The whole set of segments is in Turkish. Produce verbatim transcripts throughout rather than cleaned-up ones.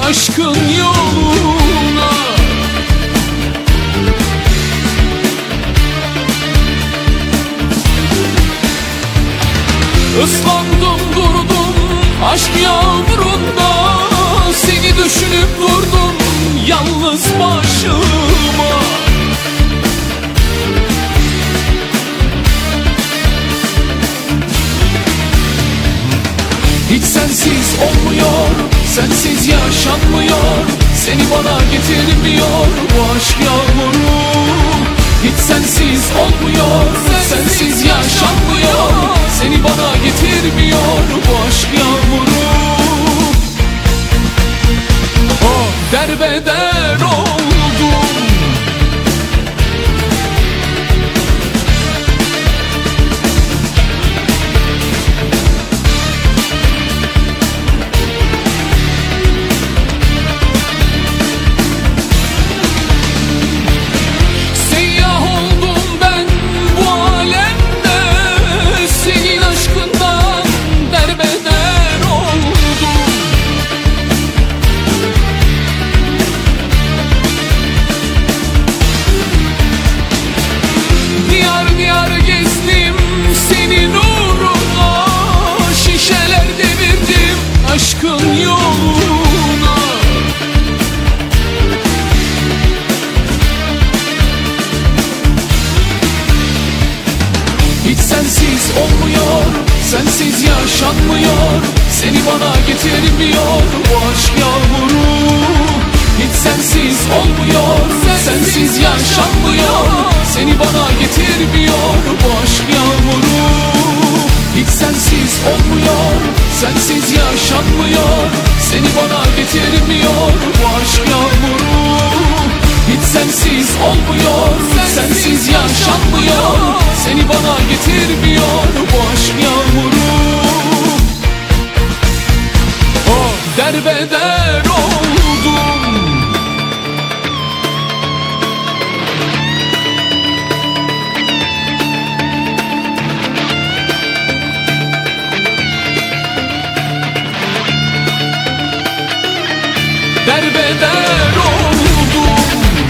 aşkın yoluna. Islandım durdum aşk yağmurunda, seni düşünüp durdum yalnız başıma. Hiç sensiz olmuyor, sensiz yaşanmıyor, seni bana getirmiyor bu aşk yağmuru. Hiç sensiz olmuyor, sensiz yaşanmıyor, seni bana getirmiyor bu aşk yağmuru. Oh, derbeder oldum. Aşkın yoluna. Hiç sensiz olmuyor, sensiz yaşanmıyor, seni bana getirmiyor bu aşk yağmuru. Hiç sensiz olmuyor, sensiz yaşanmıyor, seni bana getirmiyor bu aşk yağmuru. Hiç sensiz olmuyor, sensiz yaşanmıyor, seni bana getirmiyor bu aşk yağmuru. Hiç sensiz olmuyor, sensiz yaşanmıyor, seni bana getirmiyor bu aşk yağmuru. Oh, derbeder oldum. Derbeder oldum.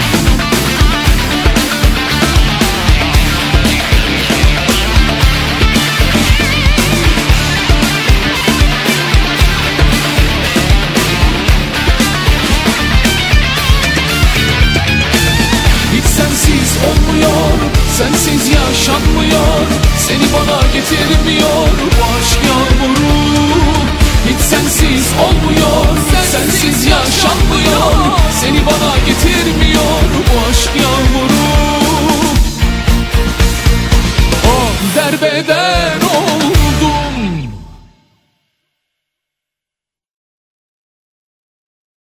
Hiç sensiz olmuyor, sensiz yaşanmıyor, seni bana getirmiyor